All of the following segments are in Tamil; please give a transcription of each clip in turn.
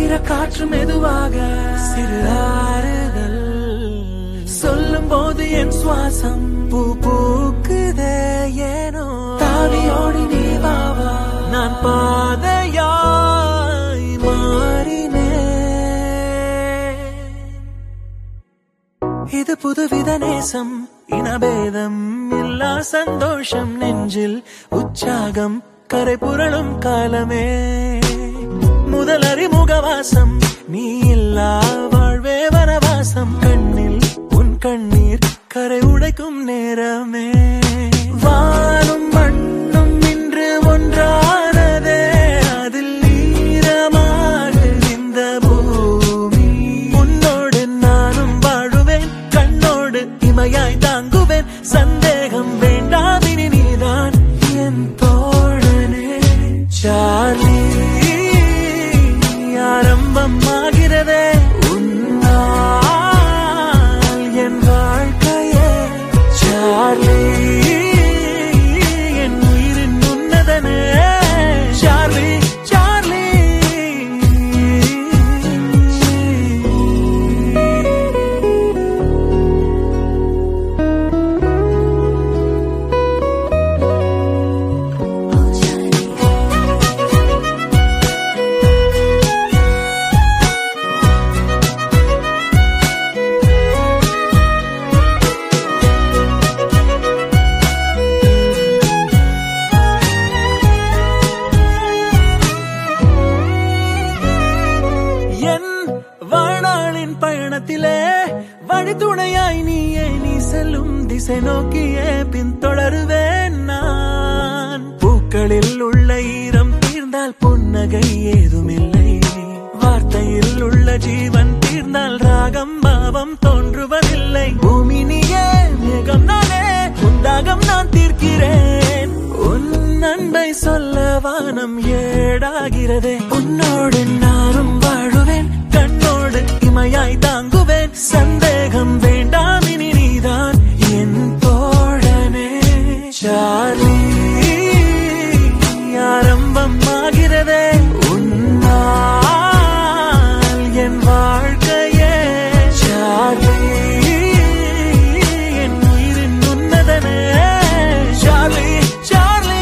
காற்று மெதுவாக சிறு ஆறுதல் சொல்லும் போது என் சுவாசம் பூ பூக்குதே ஏனோ தாவியோடி நீ வாவா நான் பாதையாய் மாறினே இது புதுவித நேசம் இனபேதம் இல்லா சந்தோஷம் நெஞ்சில் உற்சாகம் கரை புரளும் காலமே முதல் அறிமுகவாசம் நீ இல்லா வாழ்வே வனவாசம் கண்ணில் உன் கண்ணீர் கரை உடைக்கும் நேரமே வானும் மண்ணும் இன்று ஒன்றானதே அதில் நீரமாக இந்த பூமி உன்னோடு நானும் வாழுவேன் கண்ணோடு இமையாய் தாங்குவேன் சந்தேகம் வேண்டாம் இனி நீதான் என் தோழனே சார்லி ஆரம்பம் ஆகிறதே உன்னால் என் வாழ்க்கையே சார்லி என் உயிரின் உன்னதனே சார்லி சார்லி பயணத்திலே வழித்துணையாய் நீயே நீ செல்லும் திசை நோக்கியே பின்தொடருவேன் நான் பூக்களில் உள்ள ஈரம் தீர்ந்தால் புன்னகை ஏதுமில்லை வார்த்தையில் உள்ள ஜீவன் தீர்ந்தால் ராகம் பாவம் தோன்றுவதில்லை பூமி நீயே மேகம் நானே உண்டாகம் நான் தீர்க்கிறேன் உன் அன்பை சொல்ல வானம் ஏடாகிறதே உன்னோடு நானும் வாழுவேன் கண்ணோடு இமையாய் தாங்குவேன் சந்தேகம் வேண்டாம் இனி நீதான் என் தோழனே சார்லி ஆரம்பம் ஆகிறதே உன்னால் என் வாழ்க்கையே சார்லி என் உயிரின் உன்னதனே சார்லி சார்லி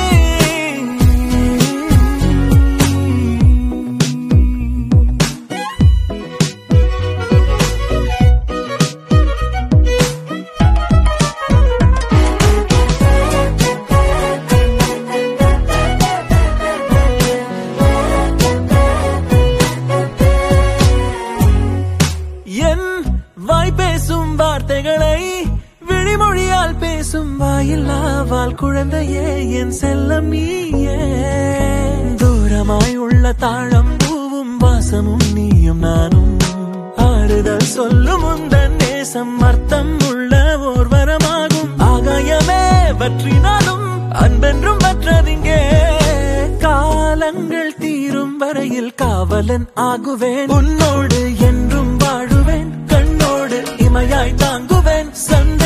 பேசும் வார்த்தைகளை விழிமொழியால் பேசும் வாயில்லாவால் குழந்தையே என் செல்லம் நீயே தூரமாய் உள்ள தாழம் பூவும் வாசமும் நீயும் நானும் ஆறுதல் சொல்லும் உந்தன் நேசம் அர்த்தம் உள்ள ஓர் வரமாகும் ஆகாயமே வற்றினாலும் அன்பென்றும் வற்றதிங்கே காலங்கள் தீரும் வரையில் காவலன் ஆகுவேன் உன்னோடு என்றும் வாழுவேன் கண்ணோடு இமையாய் தாங்குவேன்